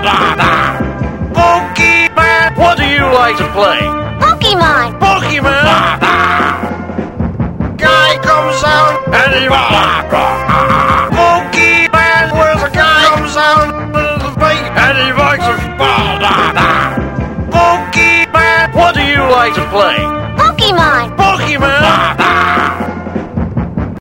Pokemon, what do you like to play? Pokemon. Pokemon. Guy comes out and he Pokemon, where the guy comes out of the bank and he likes to Pokemon, what do you like to play? Pokemon.